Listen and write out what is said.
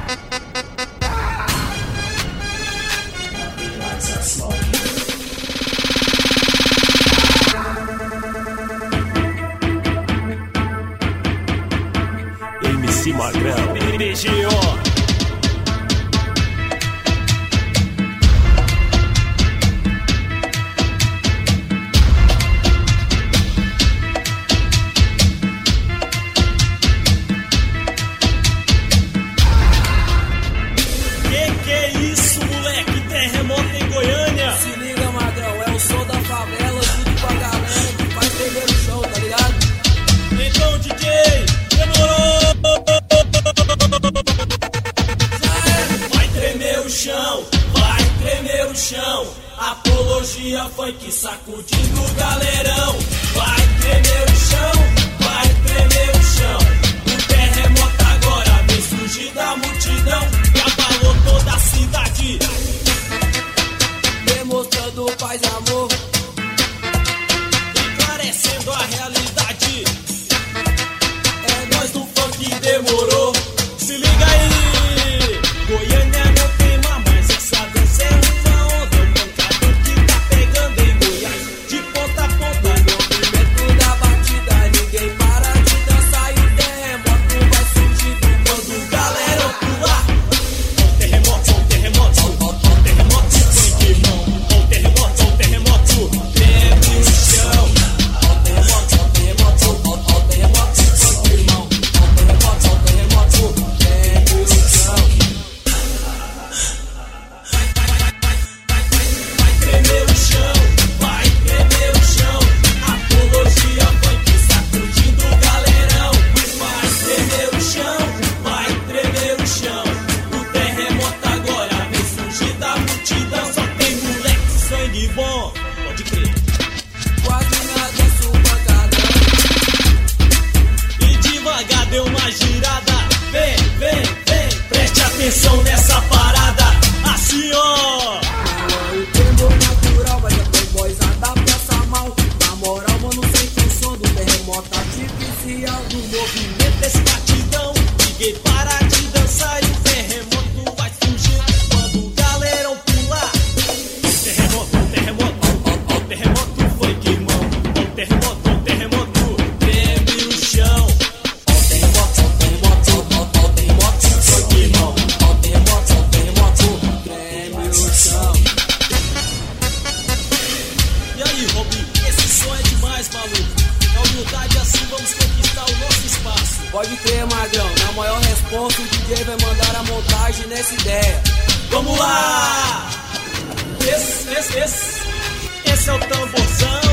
MC Magrão, BGO. Que é isso, moleque? Terremoto em Goiânia. Se liga, Magrão, é o som da favela, junto com a galera que faz tremer o chão, tá ligado? Então, DJ, demorou. Vai tremer o chão, vai tremer o chão. Apologia funk sacudindo o galerão. Vai tremer o chão, vai tremer o chão. O terremoto agora vem surgir da multidão e abalou toda a cidade, Demonstrando paz e amor, esclarecendo a realidade. É nós do funk, demorou. Se liga aí, Goiânia não queima mais. Essa dança é uma onda, um pancadão que tá pegando em Goiás de ponta a ponta. no movimento da batida, ninguém para de dançar e o terremoto vai surgindo Quando o galera pular, ó terremoto, ó terremoto, ó terremoto, funk irmão, ó terremoto, ó terremoto, treme o chão. Ó terremoto, ó terremoto, ó terremoto, funk irmão. Ó terremoto, treme o chão. Vai tremer o chão, vai tremer o chão. Apologia funk sacudindo o galerão. Vai tremer o chão, vai tremer o chão. O terremoto agora vem surgir da multidão. Só tem moleque sangue bom, pode crer. Quase nada pancadão. E devagar deu uma girada. Vem, vem, vem, preste atenção nessa parada. Assim ó. Não é o temor natural, mas é playboyzada passa mal. Na moral, mano, sente o som do terremoto artificial. No movimento desse batidão, ninguém para de dançar e o terremoto vai surgir quando o galerão pular. Terremoto, terremoto, terremoto foi queimão. Terremoto, treme o chão. Terremoto, Foi queimão. treme o chão. E aí, Robin, esse som é demais, maluco. Na humildade assim vamos conquistar o nosso espaço. Pode crer, Magrão, na maior responsa o DJ vai mandar a montagem nessa ideia. Vamos lá! Esse é o tamborzão.